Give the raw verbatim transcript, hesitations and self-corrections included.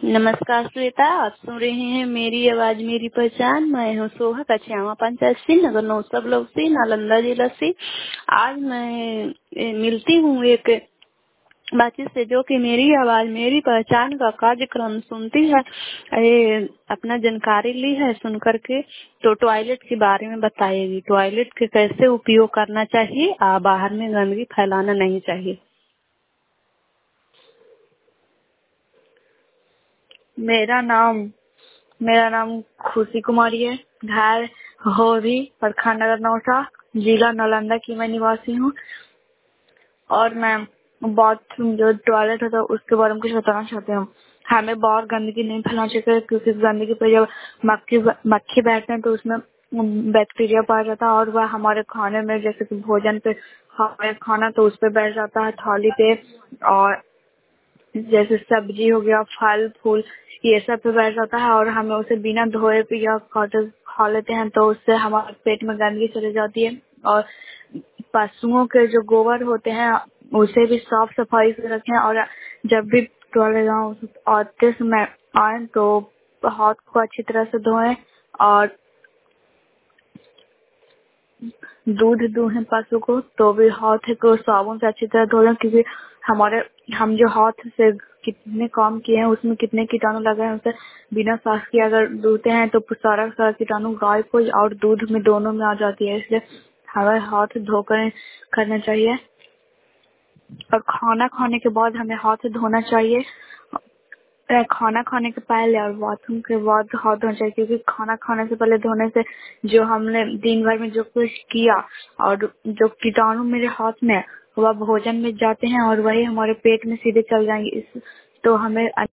नमस्कार श्वेता, आप सुन रहे हैं मेरी आवाज मेरी पहचान। मैं हूँ सोहा कछियावा पंचायत श्रीनगर नौसा ब्लॉक से, नालंदा जिला से। आज मैं ए, मिलती हूँ एक बातचीत से जो कि मेरी आवाज मेरी पहचान का कार्यक्रम सुनती है। ए, अपना जानकारी ली है सुन करके, तो टॉयलेट के बारे में बताएगी। टॉयलेट के कैसे उपयोग करना चाहिए, आ, बाहर में गंदगी फैलाना नहीं चाहिए। मेरा नाम मेरा नाम खुशी कुमारी है। घर होरी, प्रखंड नगर नौसा, जिला नालंदा की मैं निवासी हूँ। और मैं बाथरूम जो टॉयलेट होता है उसके बारे में कुछ बताना चाहती हूँ। हमें बाहर गंदगी नहीं फैलाना चाहिए, क्योंकि गंदगी पे जब मक्खी मक्खी बैठते हैं तो उसमें बैक्टीरिया पाया जाता है, और वह हमारे खाने में, जैसे कि भोजन पे हमारे खाना तो उस पे बैठ जाता है, थाली पे। और जैसे सब्जी हो गया, फल फूल, ये सब पे बैठ जाता है, और हमें उसे बिना धोए पे या काटे खा लेते हैं तो उससे हमारे पेट में गंदगी चली जाती है। और पशुओं के जो गोबर होते हैं उसे भी साफ सफाई से रखें, और जब भी टॉयलेट आते समय आए तो हाथ को अच्छी तरह से धोएं, और दूध दूहें पशु को तो भी हाथ को साबुन से अच्छी तरह धो लें, क्योंकि हमारे हम जो हाथ से कितने काम किए हैं उसमें कितने कीटाणु लगे हैं, उसे बिना साफ किए अगर धोते हैं तो सारा सारा कीटाणु गाय को और दूध में दोनों में आ जाती है। इसलिए हमें हाथ धोकर करना चाहिए। और खाना खाने के बाद हमें हाथ धोना चाहिए। अ, खाना खाने के पहले और बाथरूम के बाद हाथ धोना चाहिए, क्योंकि खाना खाने से पहले धोने से जो हमने दिन भर में जो कुछ किया और जो कीटाणु मेरे हाथ में वह भोजन में जाते हैं और वही हमारे पेट में सीधे चल जाएंगे। इस तो हमें